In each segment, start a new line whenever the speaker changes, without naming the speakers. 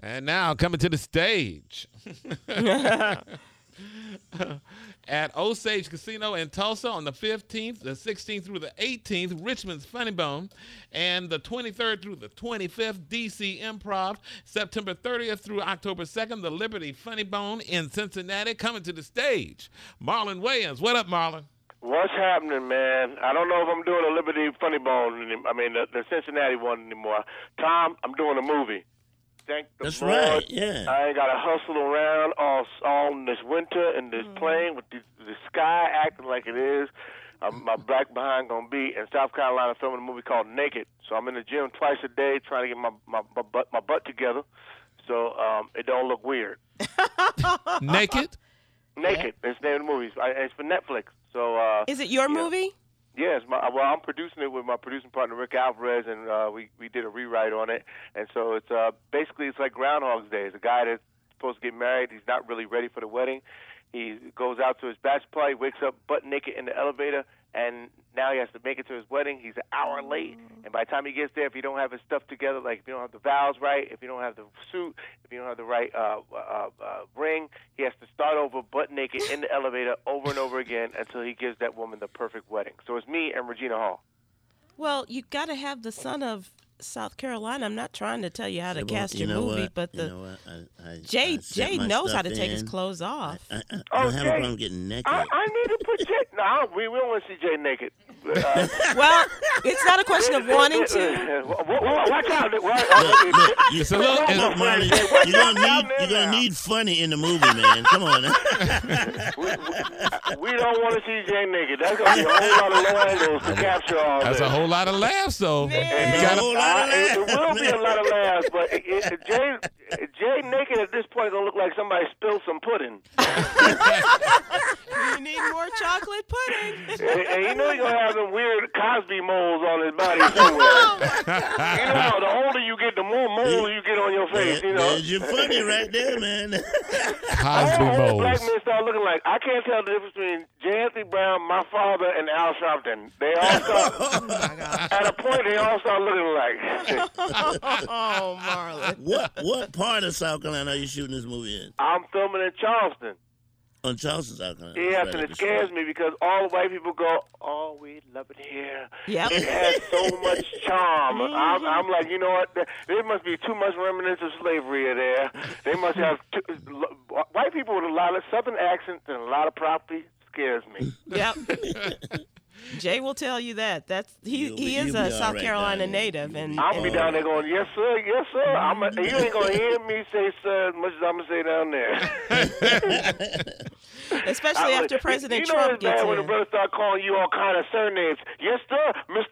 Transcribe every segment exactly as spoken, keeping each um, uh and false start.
And now coming to the stage. At Osage Casino in Tulsa on the fifteenth, the sixteenth through the eighteenth, Richmond's Funny Bone, and the twenty-third through the twenty-fifth, D C Improv, September thirtieth through October second, the Liberty Funny Bone in Cincinnati. Coming to the stage, Marlon Wayans. What up, Marlon?
What's happening, man? I don't know if I'm doing a Liberty Funny Bone, I mean, the, the Cincinnati one anymore. Tom, I'm doing a movie. Thank the
That's
Lord.
right, yeah.
I ain't got to hustle around all, all this winter in this mm. plane with the, the sky acting like it is. I'm, my black behind going to be in South Carolina filming a movie called Naked. So I'm in the gym twice a day trying to get my, my, my, butt, my butt together so um, it don't look weird.
Naked?
Naked. Yeah. It's the name of the movie. It's for Netflix. So uh,
Is it your
yeah.
movie?
Yes, my, well, I'm producing it with my producing partner Rick Alvarez, and uh, we we did a rewrite on it. And so it's uh, basically it's like Groundhog's Day. It's a guy that's supposed to get married. He's not really ready for the wedding. He goes out to his bachelor party, wakes up butt naked in the elevator, and now he has to make it to his wedding. He's an hour late, and by the time he gets there, if you don't have his stuff together, like if you don't have the vows right, if you don't have the suit, if you don't have the right uh, uh, uh, ring, he has to start over butt naked in the elevator over and over again until he gives that woman the perfect wedding. So it's me and Regina Hall.
Well, you got to have the son of South Carolina. I'm not trying to tell you how to
well,
cast
you
your
know
movie,
what?
but the
you know what? I, I,
Jay
I
Jay knows how to take
in.
his clothes off.
I, I, I
oh,
don't have
Jay,
a problem getting naked.
I, I need to put Jay. No, we, we don't want to see Jay naked. Uh,
well, it's not a question of wanting to.
Watch out!
Look, look, you,
it's a little, it's,
look, Marty, you're gonna need you're gonna need funny in the movie, man. Come on.
we, we, we don't want to see Jay naked. That's gonna be a whole lot of low angles to capture all
That's
that.
a whole lot of laughs, though.
Man.
You gotta,
a whole lot of laughs.
It, it will be a lot of laughs, but it, it, Jay Jay naked at this point gonna look like somebody spilled some pudding.
You need more chocolate pudding.
and, and you know he's gonna have some weird Cosby moles on his body somewhere. You know, the older you get, the more moles you get on your face. You know,
you're funny right there, man.
Cosby
all
moles.
Black men start looking like I can't tell the difference between J. Anthony Brown, my father, and Al Sharpton. They all start
Oh,
at a point. They all start looking like.
oh, Marlon.
What what part of South Carolina are you shooting this movie in?
I'm filming in Charleston.
On Charleston, South Carolina.
Yes,
right
and
up
it
the
scares
street.
me because all the white people go, "Oh, we love it here.
Yep.
It has so much charm." I'm, I'm like, you know what? There, there must be too much remnants of slavery there. They must have too, white people with a lot of southern accents and a lot of property. Scares me.
Yep. Jay will tell you that. That's he.
You'll
He
be-
is
you'll
a
be
South
all right
Carolina
down there.
native,
You'll
and,
be
I'll
and
be down there going, "Yes, sir, yes, sir." I'm a, you ain't gonna hear me say "sir" as much as I'm gonna say down there.
especially
I-
after President
you know
Trump
it's bad
gets
when the
in.
brothers start calling you all kind of surnames. Yes, sir,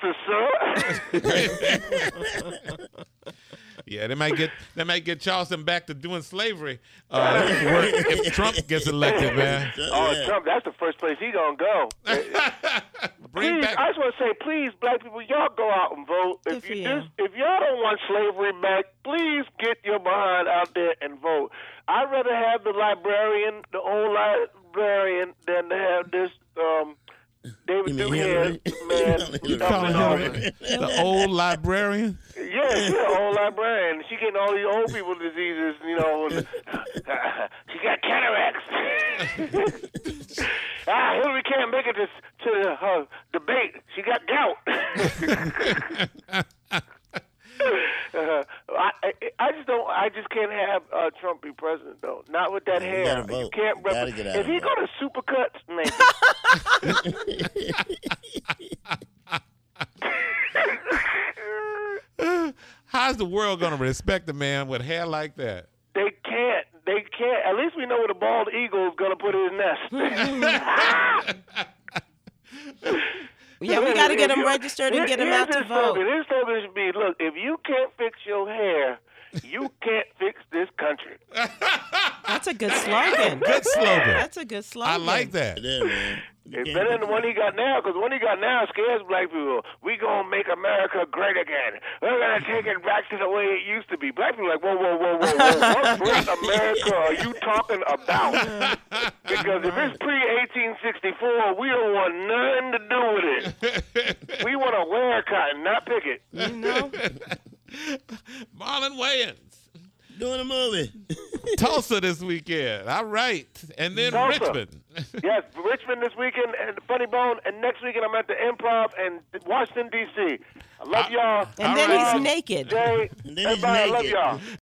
Mister Sir.
Yeah, they might get they might get Charleston back to doing slavery uh, if Trump gets elected, man.
Oh,
Yeah.
Trump, that's the first place he gonna go.
Bring
Please,
back.
I just want to say, please, black people, y'all go out and vote.
Good
If
for
you,
you.
Just, if y'all don't want slavery back, please get your behind out there and vote. I'd rather have the librarian, the old librarian, than to have this um, David
You mean
Duke
Hillary?
man.
You calling
Hillary?
her the old librarian?
Yeah, she's an old librarian. She getting all these old people diseases, you know. She got cataracts. ah, Hillary can't make it to, to her debate. She got gout. Uh, I, I I just don't. I just can't have uh, Trump be president though. Not with that
You
hair.
gotta vote.
You can't.
You
Rep-
gotta get out
if
and
he
vote.
go to Supercuts, maybe.
How's the world gonna respect a man with hair like that?
They can't. They can't. At least we know where the bald eagle is gonna put his nest.
Yeah, we got to get him registered and
Here-
get him
here's
out to
his
vote.
slogan. His slogan should be, look, if you can't fix your hair, you can't fix this country.
That's a good slogan.
Good slogan.
That's a good slogan.
I like that.
Yeah, man.
It's better than the one he got now, because the one he got now scares black people. We gonna make America great again. We're gonna take it back to the way it used to be. Black people are like, whoa, whoa, whoa, whoa, whoa. What great America are you talking about? Because if it's pre eighteen sixty-four, we don't want nothing to do with it. We want to wear cotton, not pick it.
You know?
Marlon Wayans.
Doing a movie.
Tulsa this weekend. All right. And then
Tulsa.
Richmond.
Yes, Richmond this weekend and Funny Bone, and next weekend I'm at the Improv in Washington, D C I love y'all.
And
All
then
right.
he's naked.
Jay,
And then he's
everybody, I love
naked.
y'all.